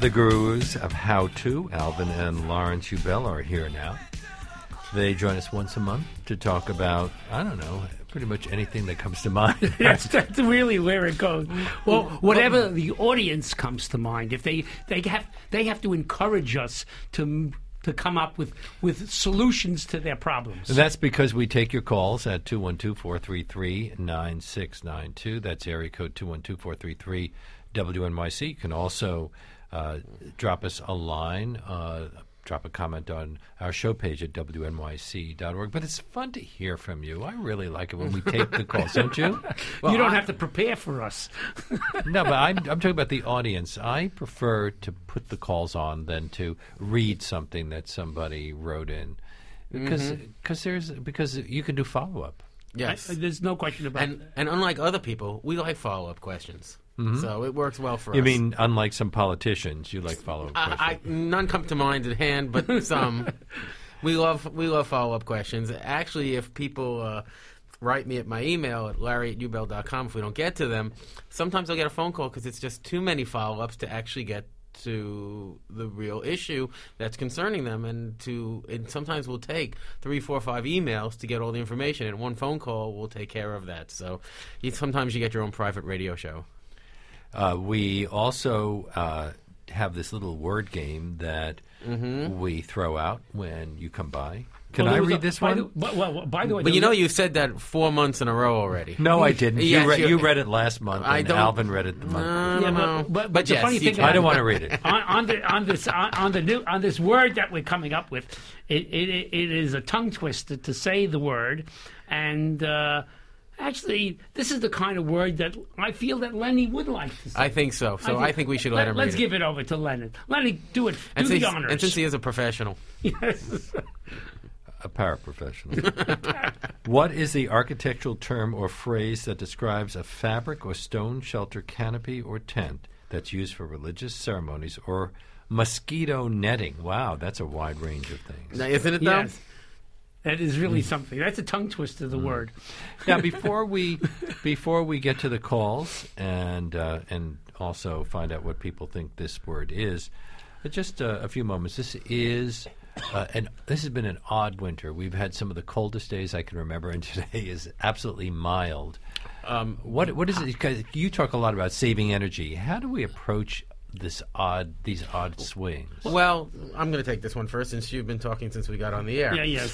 The gurus of how-to, Alvin and Lawrence Ubell, are here now. They join us once a month to talk about, I don't know, pretty much anything that comes to mind. That's really where it goes. Well, whatever the audience comes to mind, if they have to encourage us to come up with solutions to their problems. And that's because we take your calls at 212-433-9692. That's area code 212-433-WNYC. You can also drop us a line, drop a comment on our show page at WNYC.org. But it's fun to hear from you. I really like it when we take the calls, don't you? Well, you don't have to prepare for us. No, but I'm talking about the audience. I prefer to put the calls on than to read something that somebody wrote in. Because you can do follow-up. Yes. There's no question about that. And unlike other people, we like follow-up questions. Mm-hmm. So it works well for us. You mean, unlike some politicians, you like follow-up questions? None come to mind at hand, but some. We love follow-up questions. Actually, if people write me at my email at larry@ubell.com, if we don't get to them, sometimes I'll get a phone call because it's just too many follow-ups to actually get to the real issue that's concerning them, and sometimes we'll take 3, 4, 5 emails to get all the information, and one phone call will take care of that. So sometimes you get your own private radio show. We also have this little word game that we throw out when you come by. Can I read this one? By the way, but you said that 4 months in a row already. No, I didn't. Yes, you read it last month, and Alvin read it the month. But the yes, funny thing, I don't want to read it. on this word that we're coming up with, it is a tongue twister to say the word, and. Actually, this is the kind of word that I feel that Lenny would like to say. I think so. I think we should let him read it. Let's give it over to Lenny. Lenny, do it. Do the honors. And since he is a professional. Yes. A paraprofessional. What is the architectural term or phrase that describes a fabric or stone shelter canopy or tent that's used for religious ceremonies or mosquito netting? Wow, that's a wide range of things. Now, isn't it, though? Yes. That is really something. That's a tongue twister, the word. Now, before we get to the calls and also find out what people think this word is, just a few moments. This is this has been an odd winter. We've had some of the coldest days I can remember, and today is absolutely mild. What is it? Because you talk a lot about saving energy. How do we approach these odd swings? Well, I'm going to take this one first since you've been talking since we got on the air. Yeah, yes.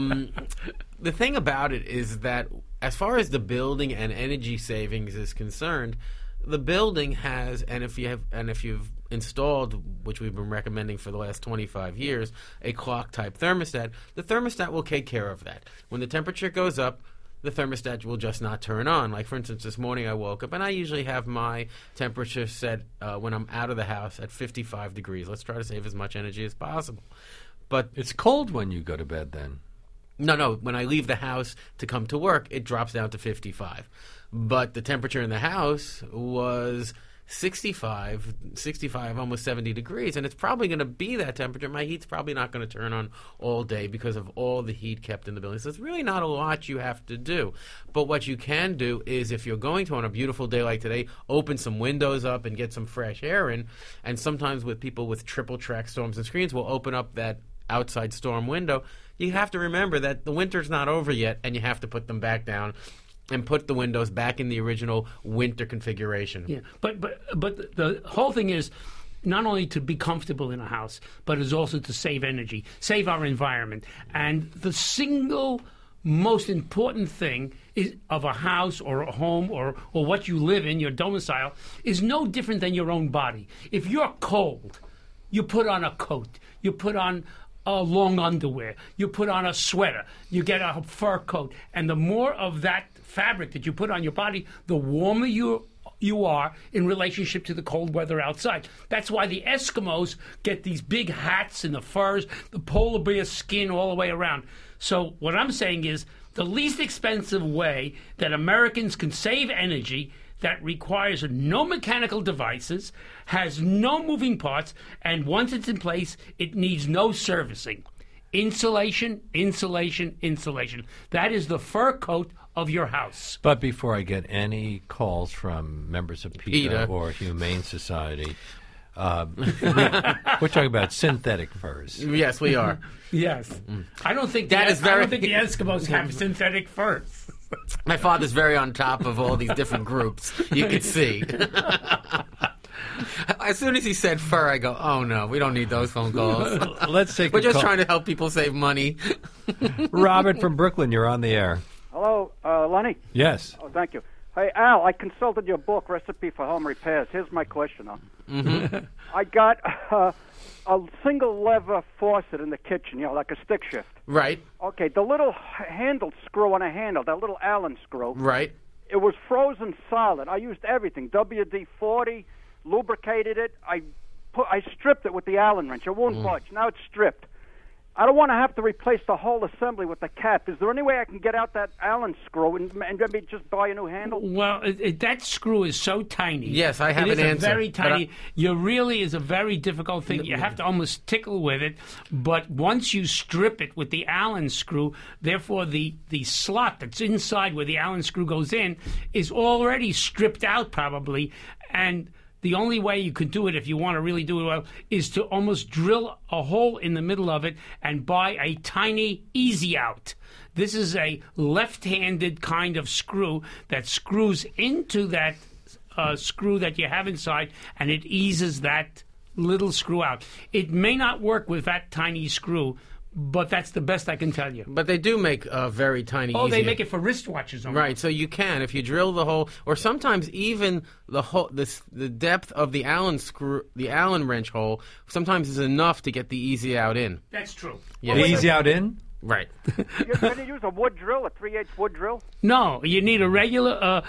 The thing about it is that as far as the building and energy savings is concerned, the building has, and if you've installed, which we've been recommending for the last 25 years, a clock type thermostat, the thermostat will take care of that. When the temperature goes up, the thermostat will just not turn on. Like, for instance, this morning I woke up, and I usually have my temperature set when I'm out of the house at 55 degrees. Let's try to save as much energy as possible. But it's cold when you go to bed then. No. When I leave the house to come to work, it drops down to 55. But the temperature in the house was 65, almost 70 degrees, and it's probably going to be that temperature. My heat's probably not going to turn on all day because of all the heat kept in the building. So it's really not a lot you have to do. But what you can do is, if you're going to, on a beautiful day like today, open some windows up and get some fresh air in. And sometimes with people with triple track storms and screens, we'll open up that outside storm window. You have to remember that the winter's not over yet, and you have to put them back down and put the windows back in the original winter configuration. Yeah, but the whole thing is not only to be comfortable in a house, but is also to save energy, save our environment. And the single most important thing is of a house or a home or what you live in, your domicile, is no different than your own body. If you're cold, you put on a coat, you put on long underwear, you put on a sweater, you get a fur coat, and the more of that fabric that you put on your body, the warmer you are in relationship to the cold weather outside. That's why the Eskimos get these big hats and the furs, the polar bear skin all the way around. So what I'm saying is the least expensive way that Americans can save energy that requires no mechanical devices, has no moving parts, and once it's in place, it needs no servicing. Insulation, insulation, insulation. That is the fur coat of your house. But before I get any calls from members of PETA or Humane Society, We're talking about synthetic furs. Yes, we are. Yes. I don't think That the, is very- I don't think the Eskimos have synthetic furs. My father's very on top of all these different groups. You can see. As soon as he said fur, I go, oh no, we don't need those phone calls. Let's take We're a just call. trying to help people save money. Robert from Brooklyn, you're on the air. Hello, Lenny. Yes. Oh, thank you. Hey, Al, I consulted your book, Recipe for Home Repairs. Here's my question. I got a single lever faucet in the kitchen, like a stick shift. Right, Okay, the little handle screw on a handle, that little Allen screw, right. it was frozen solid. I used everything, WD-40, lubricated it. I stripped it with the Allen wrench. It won't budge. Now it's stripped. I don't want to have to replace the whole assembly with the cap. Is there any way I can get out that Allen screw and maybe just buy a new handle? Well, that screw is so tiny. Yes, I have it is an a answer, very but tiny. You really is a very difficult thing. You have to almost tickle with it. But once you strip it with the Allen screw, therefore the slot that's inside where the Allen screw goes in is already stripped out probably, and the only way you could do it, if you want to really do it well, is to almost drill a hole in the middle of it and buy a tiny easy out. This is a left-handed kind of screw that screws into that screw that you have inside, and it eases that little screw out. It may not work with that tiny screw, but that's the best I can tell you. But they do make very tiny. Oh, they easy- make it for wristwatches. Only. Right, so you can if you drill the hole, or sometimes even the hole, the depth of the Allen screw, the Allen wrench hole, sometimes is enough to get the easy out in. That's true. Yeah. The easy out in? Right. Can you use a wood drill, a 3/8 wood drill? No, you need a regular.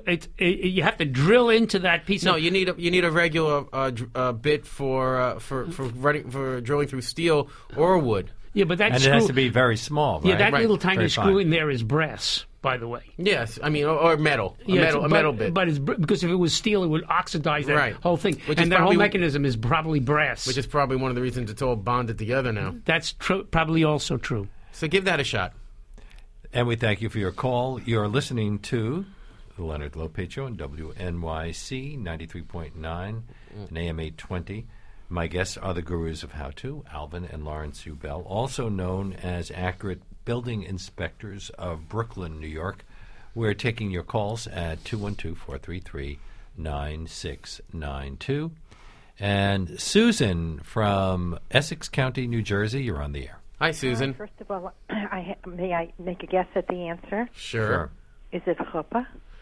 You have to drill into that piece. No, of, you need a regular bit for drilling through steel or wood. Yeah, but that And screw. it has to be very small, right? Yeah, that Right. little tiny Very screw fine. in there is brass, by the way. Yes, I mean, or metal, a metal bit, But it's because if it was steel, it would oxidize that Right. whole thing. Which is And that whole probably- mechanism is probably brass. which is probably one of the reasons it's all bonded together now. That's probably also true. So give that a shot. And we thank you for your call. You're listening to the Leonard Lopate Show on WNYC 93.9 and AM 820. My guests are the gurus of how-to, Alvin and Lawrence Ubell, also known as accurate building inspectors of Brooklyn, New York. We're taking your calls at 212-433-9692. And Susan from Essex County, New Jersey, you're on the air. Hi, Susan. First of all, may I make a guess at the answer? Sure. Is it chuppah?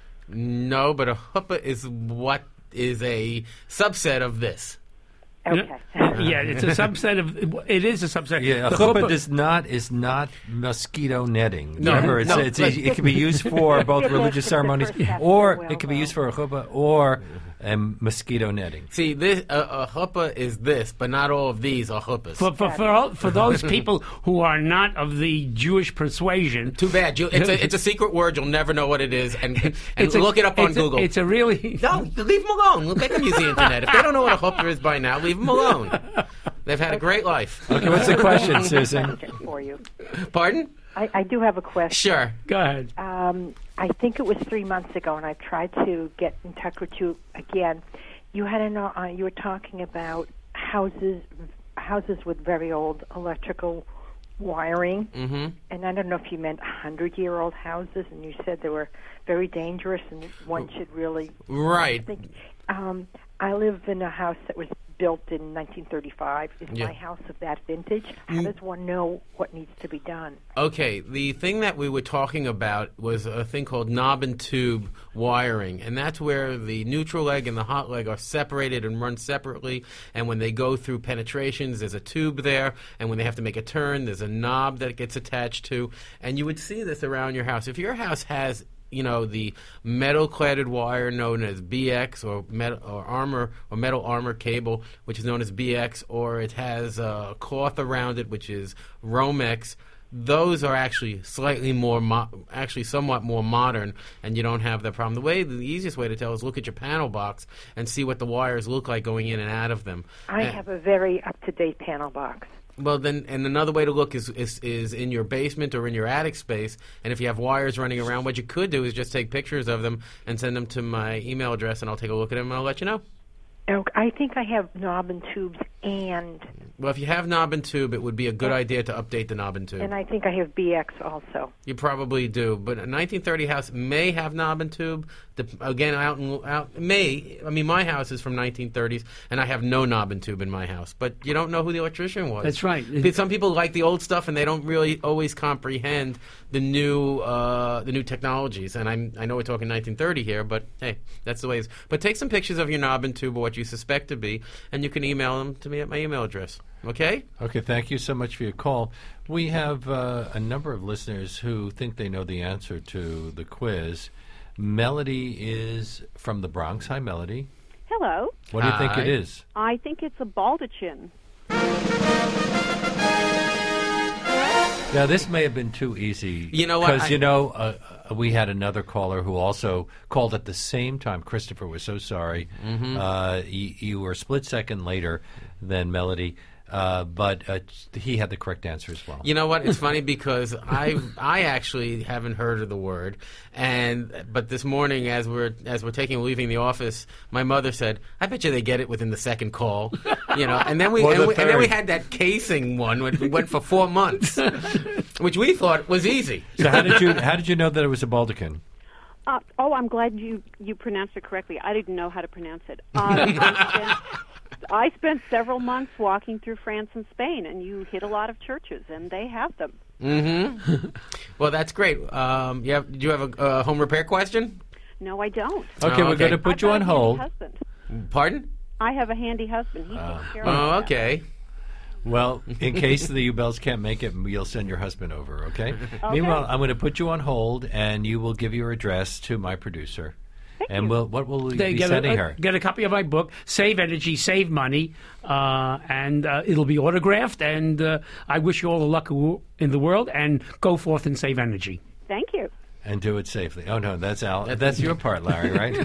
No, but a chuppah is what is a subset of this. Okay. Yeah, it's a subset of. It is a subset. Yeah, a The chuppah chuppah- is not mosquito netting. No, Remember, no, it can be used for both Get religious the ceremonies, first half or well, it can be though. used for a chuppah or mosquito netting. See, this a chuppah is this, but not all of these are chuppahs. For those people who are not of the Jewish persuasion, Too bad. It's a secret word. You'll never know what it is, and it's a- look it up on it's a- Google. It's a really. No, leave them alone. They can use the internet. If they don't know what a chuppah is by now, leave them alone. They've had a great life. Okay, what's the question, I have a Susan? question for you. Pardon? I do have a question. Sure. Go ahead. I think it was 3 months ago, and I've tried to get in touch with you again. You had you were talking about houses with very old electrical wiring, and I don't know if you meant 100-year-old houses, and you said they were very dangerous, and one should really Right. think. I live in a house that was built in 1935. Is Yeah. my house of that vintage? How does one know what needs to be done? Okay, the thing that we were talking about was a thing called knob and tube wiring, and that's where the neutral leg and the hot leg are separated and run separately, and when they go through penetrations, there's a tube there, and when they have to make a turn, there's a knob that it gets attached to, and you would see this around your house. If your house has the metal-cladded wire known as BX or metal armor cable, which is known as BX, or it has a cloth around it, which is Romex. Those are actually slightly more, somewhat more modern, and you don't have that problem. The easiest way to tell is look at your panel box and see what the wires look like going in and out of them. I have a very up-to-date panel box. Well, then, and another way to look is in your basement or in your attic space. And if you have wires running around, what you could do is just take pictures of them and send them to my email address, and I'll take a look at them and I'll let you know. I think I have knob and tubes and Well, if you have knob and tube, it would be a good idea to update the knob and tube. I think I have BX also. You probably do, but a 1930 house may have knob and tube. Again, my house is from 1930s, and I have no knob and tube in my house. But you don't know who the electrician was. That's right. Some people like the old stuff, and they don't really always comprehend the new technologies. And I know we're talking 1930 here, but hey, that's the way it is. But take some pictures of your knob and tube or what you suspect to be, and you can email them to me at my email address. Okay? Okay, thank you so much for your call. We have a number of listeners who think they know the answer to the quiz. Melody is from the Bronx. Hi, Melody. Hello. What do you think it is? I think it's a baldachin. Now, this may have been too easy. You know what? Because, we had another caller who also called at the same time. Christopher, we're so sorry. Mm-hmm. You were a split second later than Melody. But he had the correct answer as well. You know what? It's funny because I actually haven't heard of the word, but this morning as we're leaving the office, my mother said, "I bet you they get it within the second call," And then we had that casing one which went for 4 months, which we thought was easy. So how did you know that it was a baldachin? I'm glad you pronounced it correctly. I didn't know how to pronounce it. I spent several months walking through France and Spain, and you hit a lot of churches, and they have them. Mm-hmm. Well, that's great. Do you have a home repair question? No, I don't. Okay, we're going to put you on hold. Pardon? I have a handy husband. He takes care of Oh, okay. Well, in case the U-Bells can't make it, you'll send your husband over, okay? Meanwhile, I'm going to put you on hold, and you will give your address to my producer. And what will we be sending her? Get a copy of my book, Save Energy, Save Money, and it'll be autographed. And I wish you all the luck in the world, and go forth and save energy. Thank you. And do it safely. Oh, no, that's Al. That's your part, Larry, right?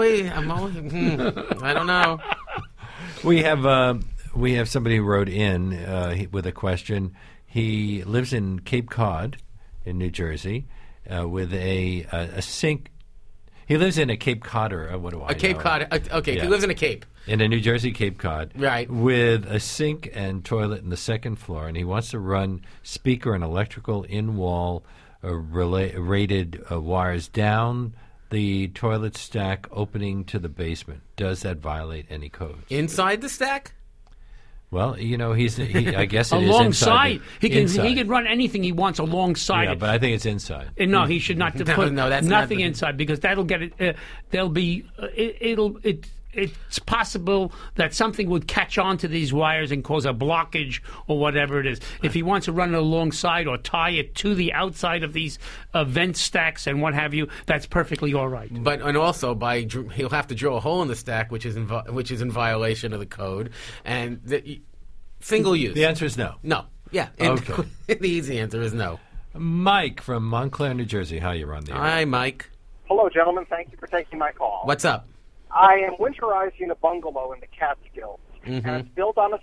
I don't know. We have somebody who wrote in with a question. He lives in Cape Cod in New Jersey with a sink. He lives in a Cape Codder. What do I know? A Cape Cod. Okay, yeah. He lives in a Cape. In a New Jersey Cape Cod. Right. With a sink and toilet in the second floor. And he wants to run speaker and electrical in-wall rated wires down the toilet stack opening to the basement. Does that violate any codes? Inside the stack? Well, I guess it alongside. is inside. He can run anything he wants alongside. Yeah, but I think it's inside. No, he should not put that's nothing inside because that'll get it. It's possible that something would catch on to these wires and cause a blockage or whatever it is. If he wants to run it alongside or tie it to the outside of these vent stacks and what have you, that's perfectly all right. And also he'll have to drill a hole in the stack, which is in violation of the code. And single use. The answer is no. No. Yeah. Okay. The easy answer is no. Mike from Montclair, New Jersey. How are you on the air? Hi, Mike. Hello, gentlemen. Thank you for taking my call. What's up? I am winterizing a bungalow in the Catskills, and it's built on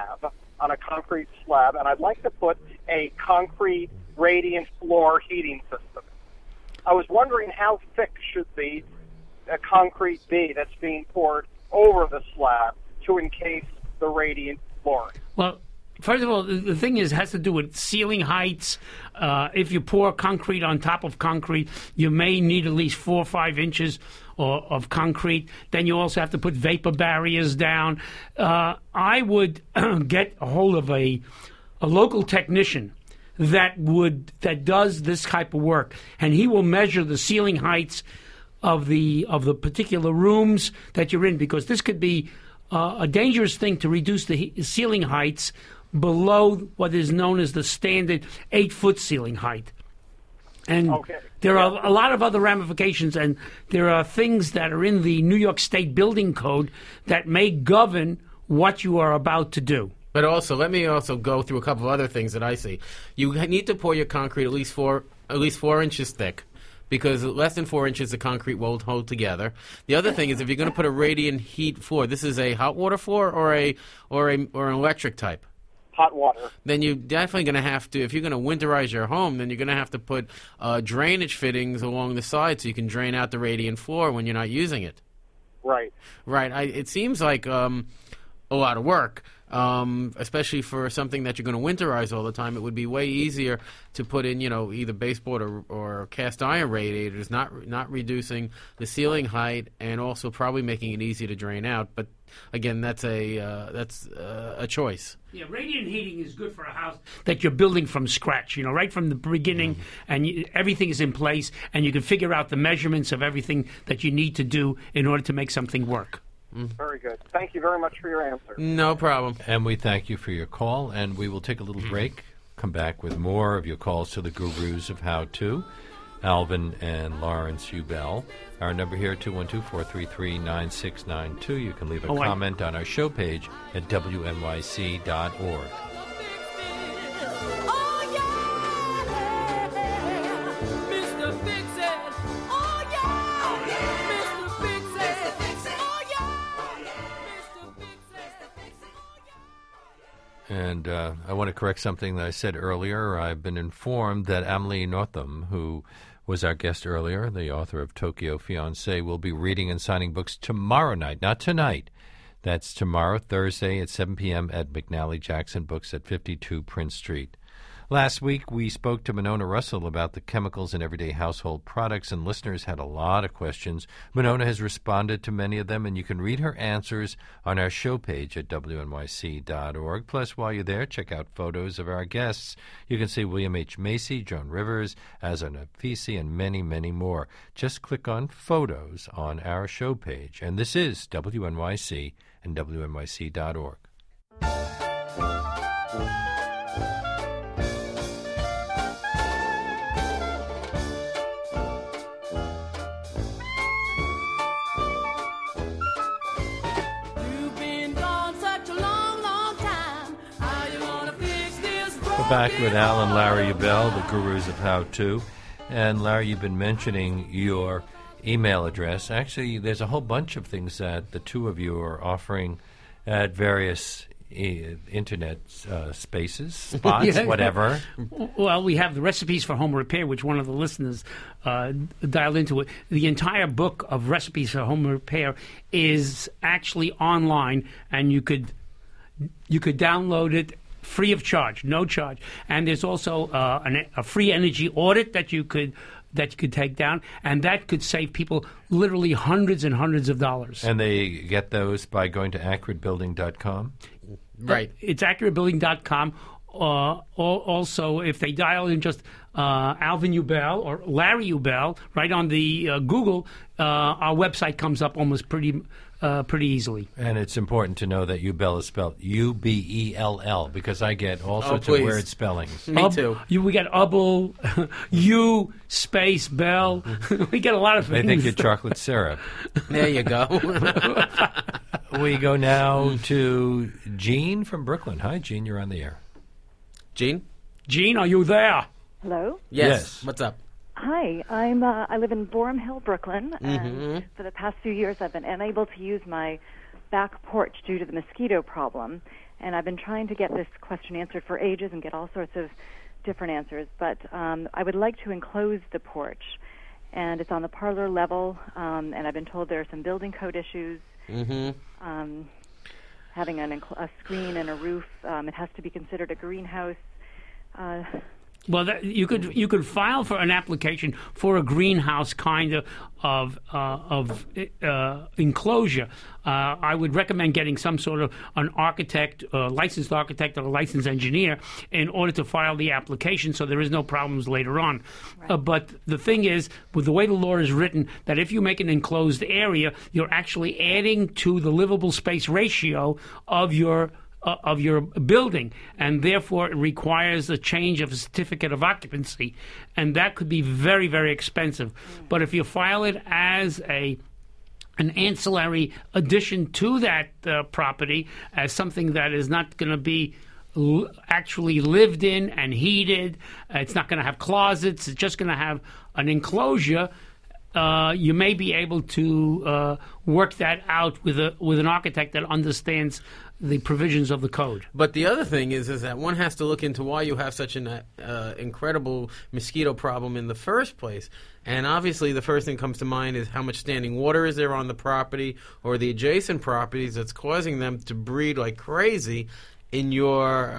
a concrete slab, and I'd like to put a concrete radiant floor heating system. I was wondering how thick should the concrete be that's being poured over the slab to encase the radiant flooring. Well, first of all, the thing is, it has to do with ceiling heights. If you pour concrete on top of concrete, you may need at least 4 or 5 inches of concrete. Then you also have to put vapor barriers down. I would get a hold of a local technician that does this type of work, and he will measure the ceiling heights of the particular rooms that you're in, because this could be a dangerous thing to reduce the ceiling heights below what is known as the standard 8-foot ceiling height. And there are a lot of other ramifications, and there are things that are in the New York State Building Code that may govern what you are about to do. But also, let me also go through a couple of other things that I see. You need to pour your concrete at least 4 inches thick, because less than 4 inches the concrete won't hold together. The other thing is, if you're going to put a radiant heat floor, this is a hot water floor or an electric type? Hot water. Then you're definitely going to have to, if you're going to winterize your home, then you're going to have to put drainage fittings along the side so you can drain out the radiant floor when you're not using it. Right. Right. It seems like a lot of work, especially for something that you're going to winterize all the time. It would be way easier to put in, either baseboard or cast iron radiators, not reducing the ceiling height, and also probably making it easy to drain out. But again, that's a choice. Yeah, radiant heating is good for a house that you're building from scratch, right from the beginning, and everything is in place, and you can figure out the measurements of everything that you need to do in order to make something work. Very good. Thank you very much for your answer. No problem. And we thank you for your call, and we will take a little break, come back with more of your calls to the gurus of how to, Alvin and Lawrence Ubell. Our number here, 212-433-9692. You can leave a comment on our show page at WNYC.org. And I want to correct something that I said earlier. I've been informed that Amelie Nothomb, who was our guest earlier, the author of Tokyo Fiancé, will be reading and signing books tomorrow night, not tonight. That's tomorrow, Thursday at 7 p.m. at McNally Jackson Books at 52 Prince Street. Last week, we spoke to Monona Russell about the chemicals in everyday household products, and listeners had a lot of questions. Monona has responded to many of them, and you can read her answers on our show page at WNYC.org. Plus, while you're there, check out photos of our guests. You can see William H. Macy, Joan Rivers, Azar Nafisi, and many, many more. Just click on Photos on our show page. And this is WNYC and WNYC.org. Back with Al and Larry Ubell, the gurus of how to. And Larry, you've been mentioning your email address. Actually, there's a whole bunch of things that the two of you are offering at various internet spaces, spots, whatever. Well, we have the recipes for home repair, which one of the listeners dialed into it. The entire book of recipes for home repair is actually online, and you could download it free of charge, no charge. And there's also a free energy audit that you could take down, and that could save people literally hundreds and hundreds of dollars. And they get those by going to AccurateBuilding.com? Right. It's AccurateBuilding.com. Also, if they dial in just Alvin Ubell or Larry Ubell right on the Google, our website comes up almost pretty easily. And it's important to know that Ubell is spelled U-B-E-L-L, because I get all sorts of weird spellings. Me too. We get Ubel, U space Bell. We get a lot of things. They think you're chocolate syrup. There you go. We go now to Jean from Brooklyn. Hi, Jean. You're on the air. Jean? Jean, are you there? Hello? Yes. What's up? Hi, I live in Borum Hill, Brooklyn, and for the past few years I've been unable to use my back porch due to the mosquito problem, and I've been trying to get this question answered for ages and get all sorts of different answers, but I would like to enclose the porch, and it's on the parlor level, and I've been told there are some building code issues. Having a screen and a roof, it has to be considered a greenhouse. Well, you could file for an application for a greenhouse kind of enclosure. I would recommend getting some sort of an architect, a licensed architect or a licensed engineer in order to file the application so there is no problems later on. Right. But the thing is, with the way the law is written, that if you make an enclosed area, you're actually adding to the livable space ratio of your building, and therefore it requires a change of a certificate of occupancy, and that could be very, very expensive. But if you file it as an ancillary addition to that property, as something that is not going to be actually lived in and heated, it's not going to have closets, it's just going to have an enclosure, you may be able to work that out with an architect that understands the provisions of the code. But the other thing is that one has to look into why you have such an incredible mosquito problem in the first place. And obviously the first thing that comes to mind is how much standing water is there on the property or the adjacent properties that's causing them to breed like crazy in your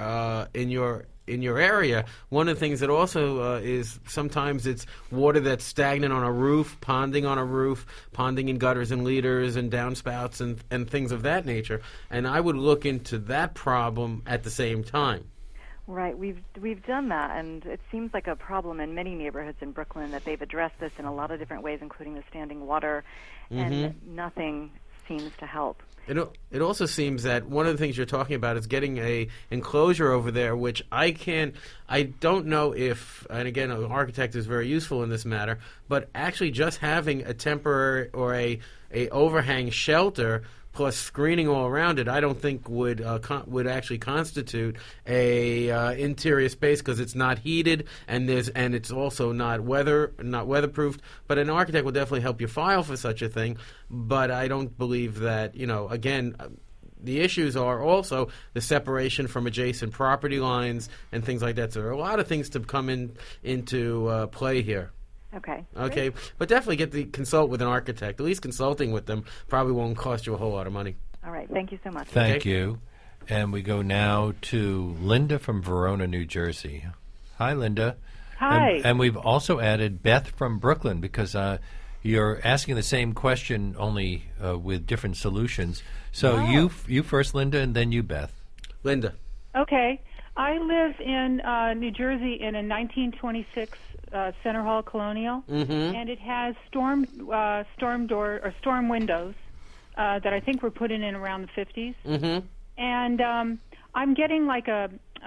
area. One of the things that also is sometimes it's water that's stagnant on a roof, ponding on a roof, ponding in gutters and leaders and downspouts and things of that nature. And I would look into that problem at the same time. Right, we've done that, and it seems like a problem in many neighborhoods in Brooklyn that they've addressed this in a lot of different ways, including the standing water, and nothing seems to help. It also seems that one of the things you're talking about is getting a enclosure over there, which I don't know if, and again, an architect is very useful in this matter, but actually just having a temporary or a overhang shelter plus screening all around it, I don't think would actually constitute a interior space because it's not heated and it's also not weatherproofed. But an architect will definitely help you file for such a thing. But I don't believe that, again, the issues are also the separation from adjacent property lines and things like that. So there are a lot of things to come into play here. Okay. Okay, but definitely consult with an architect. At least consulting with them probably won't cost you a whole lot of money. All right. Thank you so much. Thank you. And we go now to Linda from Verona, New Jersey. Hi, Linda. Hi. And we've also added Beth from Brooklyn because you're asking the same question only with different solutions. So you first, Linda, and then you, Beth. Linda. Okay. I live in New Jersey in a 1926 Center Hall Colonial, and it has storm door or storm windows that I think were put in around the 50s. And I'm getting like a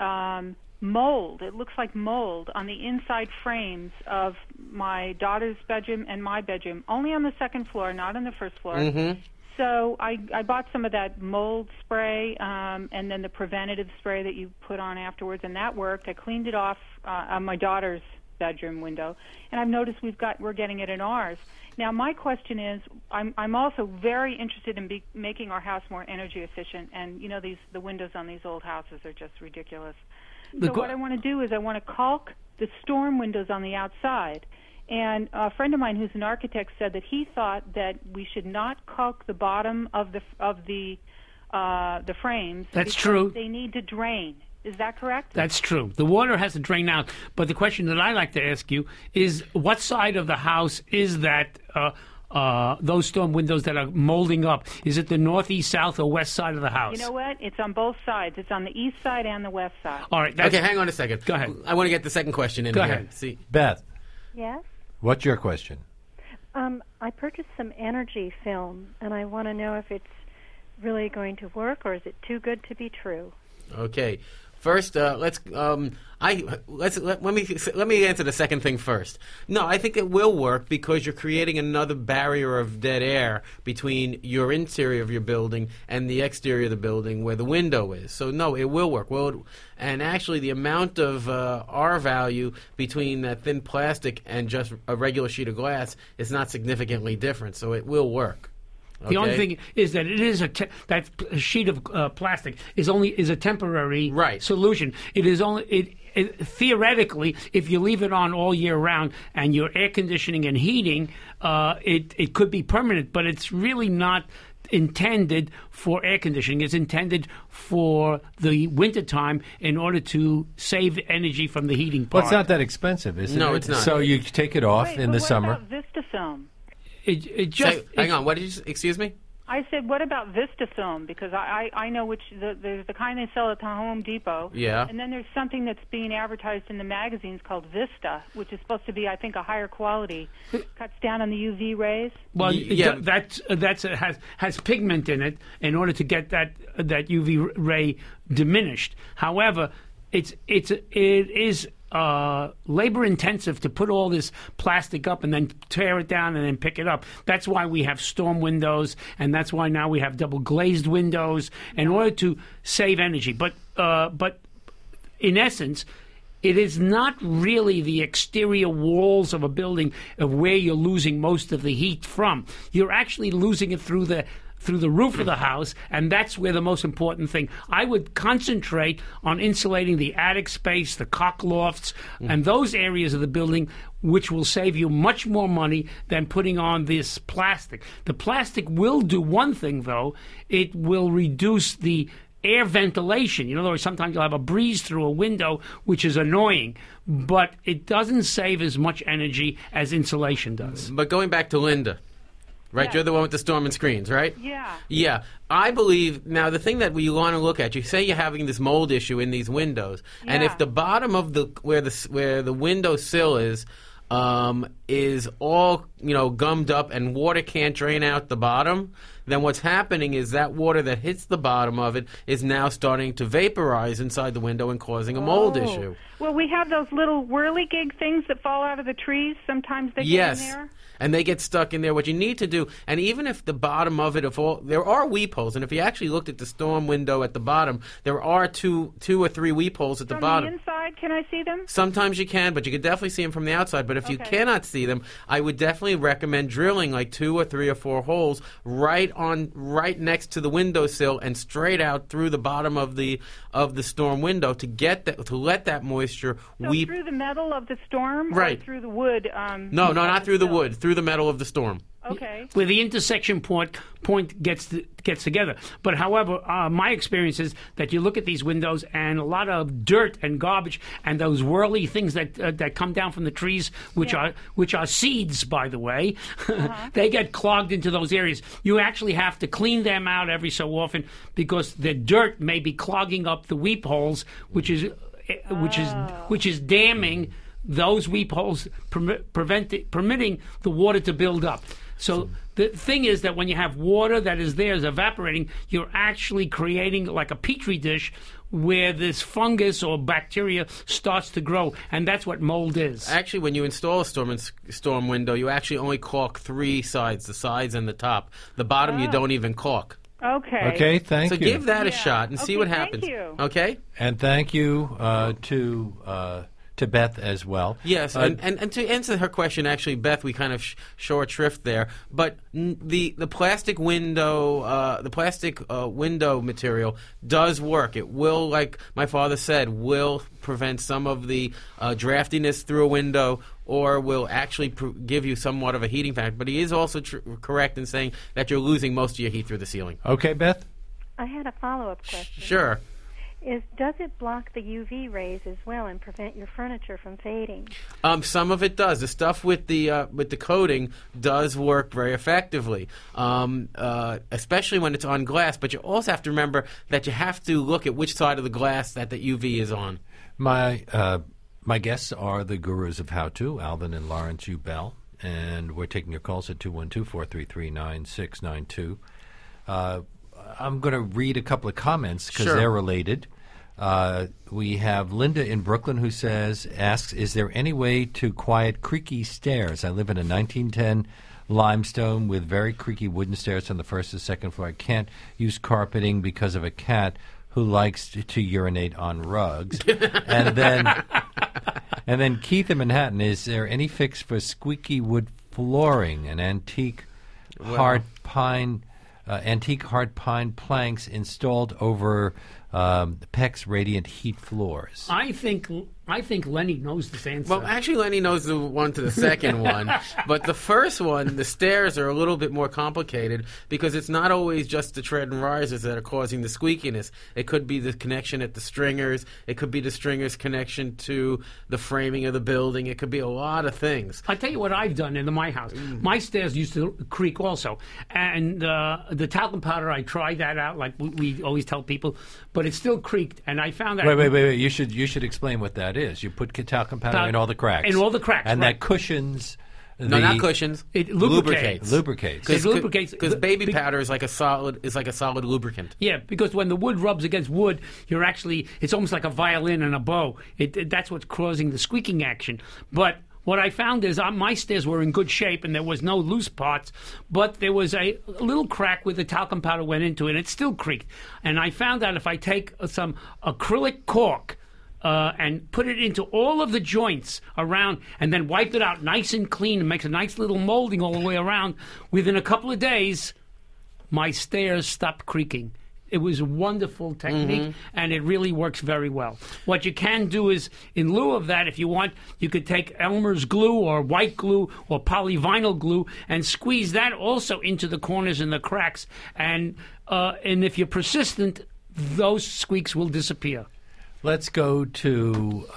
mold. It looks like mold on the inside frames of my daughter's bedroom and my bedroom, only on the second floor, not on the first floor. So I bought some of that mold spray and then the preventative spray that you put on afterwards, and that worked. I cleaned it off on my daughter's bedroom window, and I've noticed we're getting it in ours. Now, my question is, I'm also very interested in making our house more energy efficient, and the windows on these old houses are just ridiculous. So what I want to do is I want to caulk the storm windows on the outside. And a friend of mine who's an architect said that he thought that we should not caulk the bottom of the frames. That's true. They need to drain. Is that correct? That's true. The water has to drain out. But the question that I like to ask you is, what side of the house is that those storm windows that are molding up? Is it the north, east, south, or west side of the house? You know what? It's on both sides. It's on the east side and the west side. All right. Okay, hang on a second. Go ahead. I want to get the second question in Go here. ahead. See, Beth, Yes? what's your question? I purchased some energy film, and I want to know if it's really going to work, or is it too good to be true? Okay. First, let me answer the second thing first. No, I think it will work because you're creating another barrier of dead air between your interior of your building and the exterior of the building where the window is. So no, it will work. And actually, the amount of R value between that thin plastic and just a regular sheet of glass is not significantly different. So it will work. The only thing is that it is that sheet of plastic is a temporary solution. It is only theoretically, if you leave it on all year round and you're air conditioning and heating, it could be permanent. But it's really not intended for air conditioning. It's intended for the wintertime in order to save energy from the heating part. Well, it's not that expensive, is it? No, it's not. So you take it off in the summer. What about VistaFilm? Hang on. What did you? Excuse me. I said, what about VistaFilm? Because I know there's the kind they sell at the Home Depot. Yeah. And then there's something that's being advertised in the magazines called Vista, which is supposed to be, I think, a higher quality. Cuts down on the UV rays. Well, that has pigment in it in order to get that UV ray diminished. However, it is labor intensive to put all this plastic up and then tear it down and then pick it up. That's why we have storm windows, and that's why now we have double glazed windows in order to save energy. But in essence, it is not really the exterior walls of a building of where you're losing most of the heat from. You're actually losing it through the roof of the house, and that's where the most important thing. I would concentrate on insulating the attic space, the cock lofts, and those areas of the building, which will save you much more money than putting on this plastic. The plastic will do one thing, though. It will reduce the air ventilation. In other words, sometimes you'll have a breeze through a window, which is annoying, but it doesn't save as much energy as insulation does. But going back to Linda, right? Yeah. You're the one with the storm and screens, right? Yeah. Yeah. I believe, now the thing that we want to look at, you say you're having this mold issue in these windows, and Yeah. if the bottom of where the window sill is all, gummed up and water can't drain out the bottom, then what's happening is that water that hits the bottom of it is now starting to vaporize inside the window and causing a mold issue. Well, we have those little whirligig things that fall out of the trees. Sometimes they Yes. get in there. And they get stuck in there. What you need to do, and even if the bottom of it, there are weep holes, and if you actually looked at the storm window at the bottom, there are two or three weep holes at the From bottom. the inside, can I see them? Sometimes you can, but you can definitely see them from the outside. But if you Okay. cannot see them, I would definitely recommend drilling like 2 or 3 or 4 holes right next to the windowsill and straight out through the bottom of the storm window to let that moisture So weep. through the metal of the storm, Right. Or through the wood? No, of not the through the sill? wood, through the metal of the storm. Okay. Where the intersection point gets together. But however, my experience is that you look at these windows and a lot of dirt and garbage and those whirly things that come down from the trees, which are seeds, by the way, they get clogged into those areas. You actually have to clean them out every so often because the dirt may be clogging up the weep holes, which is damming those weep holes, permitting the water to build up. So the thing is that when you have water that is evaporating, you're actually creating like a petri dish where this fungus or bacteria starts to grow, and that's what mold is. Actually, when you install a storm window, you actually only caulk 3 sides, the sides and the top. The bottom you don't even caulk. Okay. Okay, thank So you. give that a shot and see Okay, what thank happens. you. Okay? And thank you to Beth as well. Yes, and to answer her question, actually, Beth, we kind of short shrift there. But the plastic window, window material does work. It will, like my father said, will prevent some of the draftiness through a window, or will actually give you somewhat of a heating factor. But he is also correct in saying that you're losing most of your heat through the ceiling. Okay, Beth? I had a follow-up question. Sure. Does it block the UV rays as well and prevent your furniture from fading? Some of it does. The stuff with the coating does work very effectively, especially when it's on glass. But you also have to remember that you have to look at which side of the glass that the UV is on. My guests are the gurus of how-to, Alvin and Lawrence U. Bell, and we're taking your calls at 212-433-9692. I'm going to read a couple of comments because Sure. they're related. We have Linda in Brooklyn who asks, is there any way to quiet creaky stairs? I live in a 1910 limestone with very creaky wooden stairs on the first and second floor. I can't use carpeting because of a cat who likes to urinate on rugs. And then Keith in Manhattan, is there any fix for squeaky wood flooring, an antique hard pine planks installed over PEX radiant heat floors? I think Lenny knows this answer. Well, actually, Lenny knows the one to the second one. But the first one, the stairs are a little bit more complicated because it's not always just the tread and risers that are causing the squeakiness. It could be the connection at the stringers. It could be the stringers' connection to the framing of the building. It could be a lot of things. I tell you what I've done in my house. My stairs used to creak also, and the talcum powder, I tried that out like we always tell people, but it still creaked, and I found that. Wait! You should explain what that is. You put talcum powder in all the cracks. In all the cracks, and right. that cushions. No, not cushions. It lubricates. Lubricates. Because baby powder is like a solid lubricant. Yeah, because when the wood rubs against wood, it's almost like a violin and a bow. That's what's causing the squeaking action. But what I found is my stairs were in good shape and there was no loose parts, but there was a little crack where the talcum powder went into it and it still creaked. And I found out if I take some acrylic cork, and put it into all of the joints around, and then wiped it out nice and clean and makes a nice little molding all the way around, within a couple of days, my stairs stopped creaking. It was a wonderful technique, and it really works very well. What you can do is, in lieu of that, if you want, you could take Elmer's glue or white glue or polyvinyl glue and squeeze that also into the corners and the cracks. And if you're persistent, those squeaks will disappear. Let's go to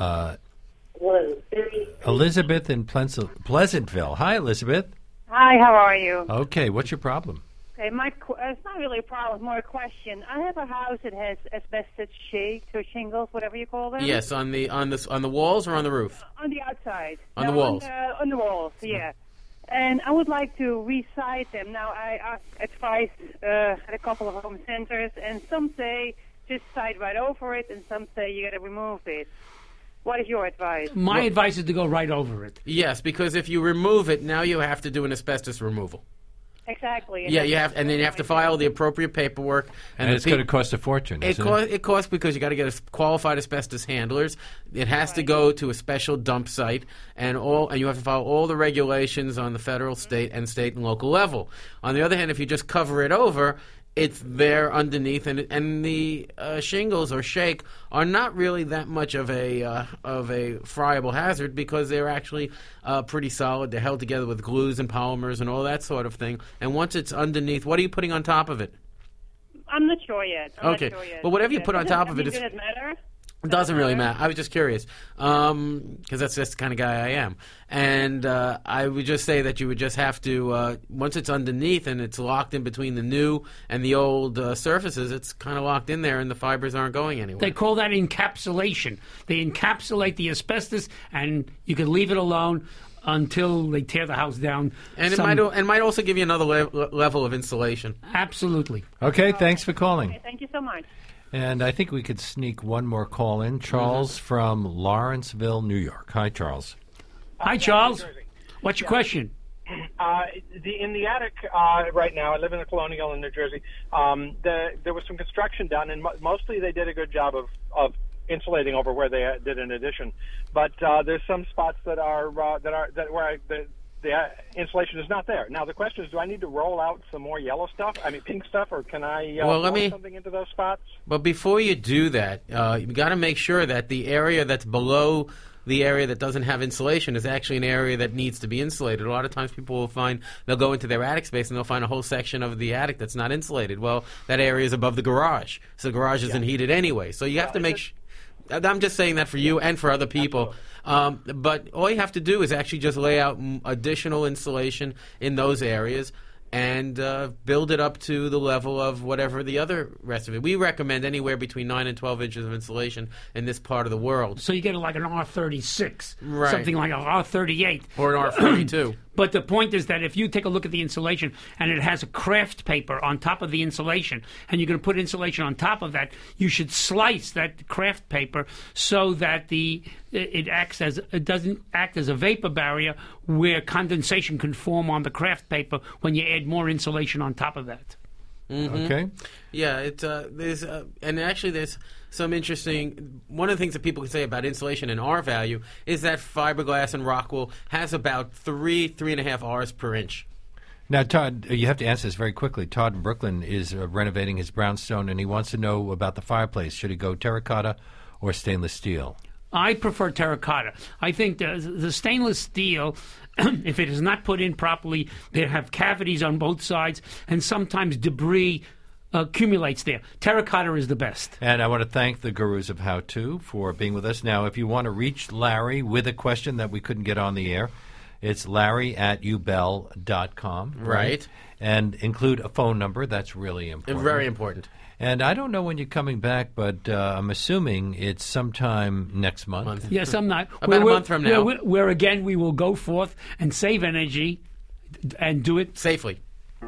Elizabeth in Pleasantville. Hi, Elizabeth. Hi, how are you? Okay, what's your problem? Okay, it's not really a problem, it's more a question. I have a house that has asbestos shakes or shingles, whatever you call them. Yes, on the walls or on the roof? On the outside. On the walls. On the walls, yeah. And I would like to re-side them. Now, I advised at a couple of home centers, and some say just side right over it, and some say you got to remove it. What is your advice? My advice is to go right over it. Yes, because if you remove it, now you have to do an asbestos removal. Exactly. Yeah, you have, and then you have to file the appropriate paperwork. And it's going to cost a fortune, isn't it? It costs because you got to get qualified asbestos handlers. It has to go to a special dump site, and you have to follow all the regulations on the federal, state, and local level. On the other hand, if you just cover it over, it's there underneath, and the shingles or shake are not really that much of a friable hazard because they're actually pretty solid. They're held together with glues and polymers and all that sort of thing. And once it's underneath, what are you putting on top of it? I'm not sure yet. Okay, but whatever you put on top of it, does it matter? It doesn't really matter. I was just curious because that's just the kind of guy I am. And I would just say that you would just have to, once it's underneath and it's locked in between the new and the old surfaces, it's kind of locked in there and the fibers aren't going anywhere. They call that encapsulation. They encapsulate the asbestos, and you can leave it alone until they tear the house down. And it might also give you another level of insulation. Absolutely. Okay, thanks for calling. Okay, thank you so much. And I think we could sneak one more call in. Charles from Lawrenceville, New York. Hi, Charles. Hi, Charles. What's your question? In the attic right now, I live in the Colonial in New Jersey. There was some construction done, and mostly they did a good job of insulating over where they did an addition. But there's some spots that the insulation is not there. Now, the question is, do I need to roll out some more pink stuff, or can I roll something into those spots? But before you do that, you've got to make sure that the area that's below the area that doesn't have insulation is actually an area that needs to be insulated. A lot of times people will find, they'll go into their attic space and they'll find a whole section of the attic that's not insulated. Well, that area is above the garage, so the garage isn't heated anyway. So you have to make sure. I'm just saying that for you and for other people. But all you have to do is actually just lay out additional insulation in those areas and build it up to the level of whatever the other rest of it. We recommend anywhere between 9 and 12 inches of insulation in this part of the world. So you get like an R36, right. Something like an R38. Or an R42. But the point is that if you take a look at the insulation and it has a craft paper on top of the insulation, and you're going to put insulation on top of that, you should slice that craft paper so that it doesn't act as a vapor barrier where condensation can form on the craft paper when you add more insulation on top of that. Mm-hmm. Okay. Yeah, there's some interesting. One of the things that people can say about insulation and R value is that fiberglass and Rockwool has about 3.5 Rs per inch. Now, Todd, you have to answer this very quickly. Todd in Brooklyn is renovating his brownstone, and he wants to know about the fireplace. Should he go terracotta or stainless steel? I prefer terracotta. I think the stainless steel, if it is not put in properly, they have cavities on both sides, and sometimes debris accumulates there. Terracotta is the best. And I want to thank the Gurus of How To for being with us. Now, if you want to reach Larry with a question that we couldn't get on the air, it's larry@ubell.com. Right. And include a phone number. That's really important. Very important. And I don't know when you're coming back, but I'm assuming it's sometime next month. Yes, I'm not. About a month from now. Where again, we will go forth and save energy and do it safely.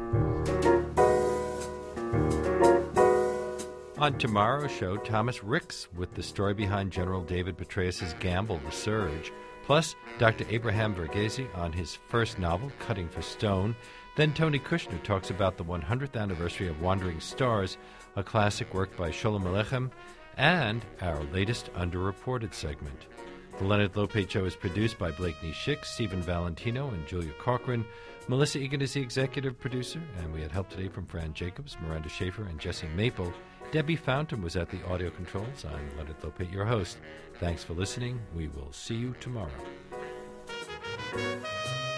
On tomorrow's show, Thomas Ricks with the story behind General David Petraeus' gamble, The Surge. Plus, Dr. Abraham Verghese on his first novel, Cutting for Stone. Then Tony Kushner talks about the 100th anniversary of Wandering Stars, a classic work by Sholem Aleichem. and our latest underreported segment. The Leonard Lopate Show is produced by Blakeney Schick, Stephen Valentino, and Julia Corcoran. Melissa Egan is the executive producer, and we had help today from Fran Jacobs, Miranda Schaefer, and Jesse Maple. Debbie Fountain was at the audio controls. I'm Leonard Lopate, your host. Thanks for listening. We will see you tomorrow.